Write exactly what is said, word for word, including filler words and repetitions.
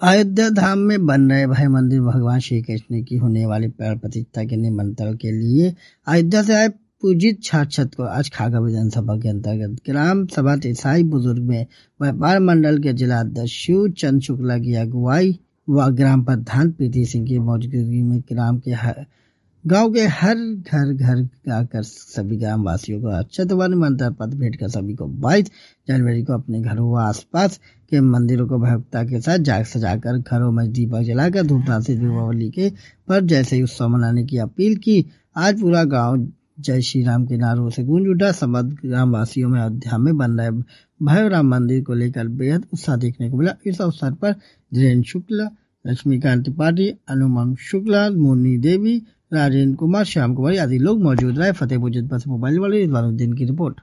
अयोध्या धाम में बन रहे भव्य मंदिर भगवान श्री कृष्ण की होने वाली प्राण प्रतिष्ठा के निमंत्रण के लिए अयोध्या से आए पूजित छाछत को आज खागा विधानसभा के अंतर्गत ग्राम सभा ईसाई बुजुर्ग में व्यापार मंडल के जिला अध्यक्ष शिव चंद शुक्ला की अगुवाई व ग्राम प्रधान प्रीति सिंह की मौजूदगी में ग्राम के हर गांव के हर घर घर आकर सभी ग्राम वासियों को अक्षत व निमंत्रण पत्र भेंट कर सभी को बाईस जनवरी को अपने घरों व आसपास के मंदिरों को भव्यता के साथ जाग सजाकर घरों में दीपक जलाकर धूमधाम से दीपावली के पर्व जैसे उत्सव मनाने की अपील की। आज पूरा गांव जय श्री राम के नारों से गूंज उठा। समस्त ग्राम वासियों में अयोध्या में बन रहे भव्य राम मंदिर को लेकर बेहद उत्साह देखने को मिला। इस अवसर पर धीरेन्द्र शुक्ला, लक्ष्मीकांत त्रिपाठी, अनुमम शुक्ला, मोनी देवी, राजेंद्र कुमार, श्याम कुमारी आदि लोग मौजूद रहे। फतेहपुर जनपद से मोबाइल वाले इस दिन की रिपोर्ट।